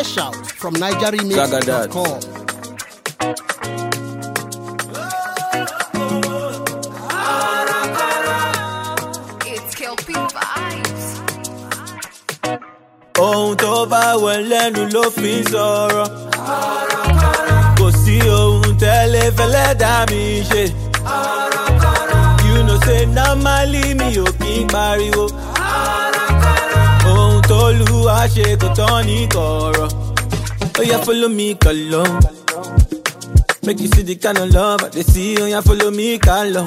Fresh out from NigerRemix.com. It's Kelpie Vibes. Ohun tó bá wẹ̀ lẹ́nu ló fi ń sọ̀rọ̀. Kò sí ohun tẹ́lẹ̀ fẹ́lẹ́ dá mi ṣe. You know say normally mi ò kí ń pariwo. Ohun tó lù wá ṣe kò tán ní kọ̀rọ̀. Oh yeah, follow me, kalo. Make you see the kind of love I dey see. Oh yeah, follow me, kalo.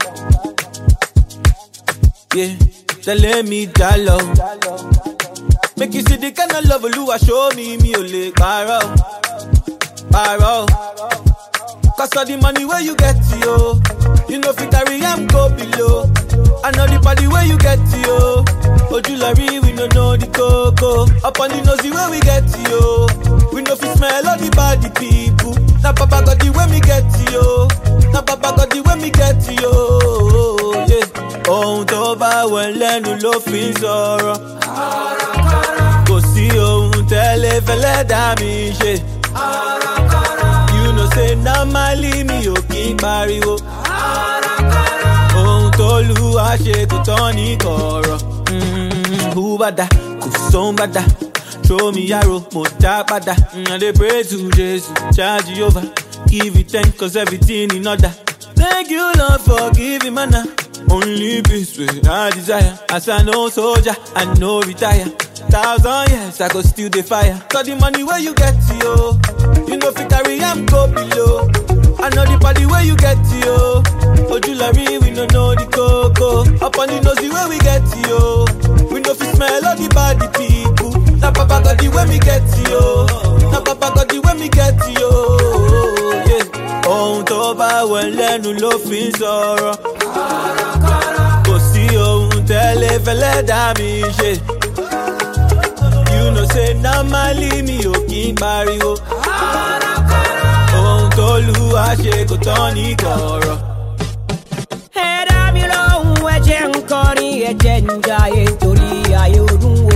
Yeah, tell me jalo. Make you see the kind of love Oluwa show me, mi ò lè parọ́. Cause all the money where you get to, yo, you know fi carry am go below. I know the party where you get to, yo. Ojulari, we no know the coco. Up on the nosy where we get to, yo. We know fi smell all the body people. Now Papa got the way me get to, yo. Now Papa got the way me get to, yo. Yeah. Ohun tó bá wẹ̀ lẹ́nu ló fi ń sọ̀rọ̀. Kò sí ohun tẹ́lẹ̀ fẹ́lẹ́ dá mi ṣe. You know say normally mi ò kí ń pariwo. Ohun tó lù wá ṣe kò tán ní kọ̀rọ̀. Who bada, kò sóhun bada. Throw me arrow, mo dá padà. I dey pray to Jesus, charge Jehovah. Give it thanks cause everything in order. Thank you Lord for giving manna. Only peace with I desire. As I know soldier, I know retire. 1,000 years I go still the fire. Cause the money where you get to, yo, you know fi carry am go below. I know the party where you get to, yo. Ojulari, we no know the coco. Up on the nosy where we get to, yo. We know fi smell all the body people. Now Papa got the way me get to, yo. Now Papa got the way me get to, yo. Yeah. Ohun tó bá wẹ̀ lẹ́nu ló fi ń sọ̀rọ̀. Kò sí ohun tẹ́lẹ̀ fẹ́lẹ́ dá mi ṣe. You know say normally mi ò kí ń pariwo. Ohun tó lù wá ṣe kò tán ní kọ̀rọ̀. Ẹ̀dá mi lóhùn ẹ̀jẹ̀ ń kọrin ẹ̀jẹ̀ ń jayé torí ayé ọdún